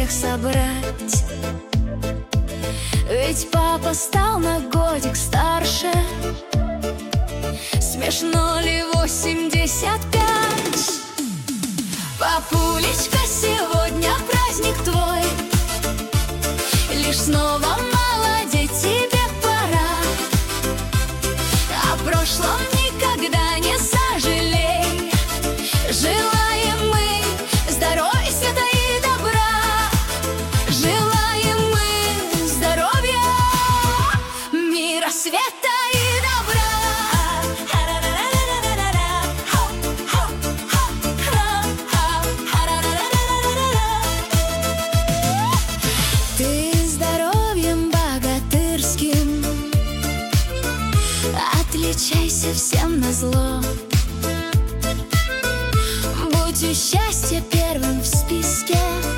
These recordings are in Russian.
всех собрать. Ведь папа стал на годик старше. Смешно ли 85? Папулечка, сегодня праздник твой. Лишь снова молодеть тебе пора. О прошлом никогда не сожалей. Желаем мы здоровья, света и добра. Желаем мы здоровья, мира, света и добра. Ты здоровьем богатырским отличайся всем назло. Будь у счастья первым в списке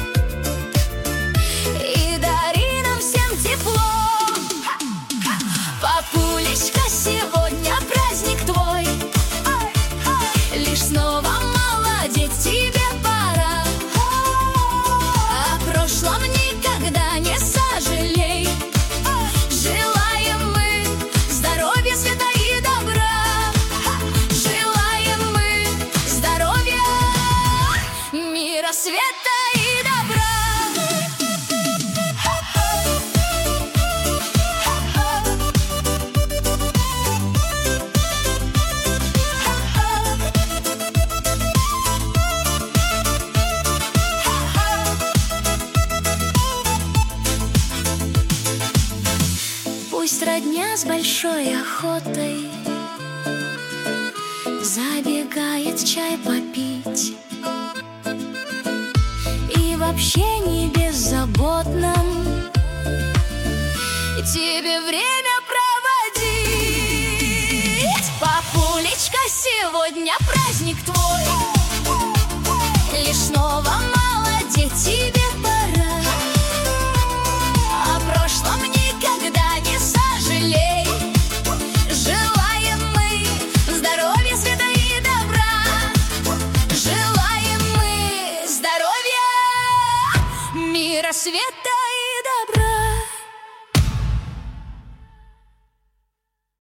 и дари нам всем тепло. Папулечка, сегодня праздник твой. Лишь снова молодеть тебе пора. О прошлом никогда не сожалей. Желаем мы здоровья, света и добра. Желаем мы здоровья, мира, света и добра. Пусть родня с большой охотой забегает чай попить, и в общении беззаботном тебе время проводить. Папулечка, сегодня праздник твой. Лишь снова молодеть тебе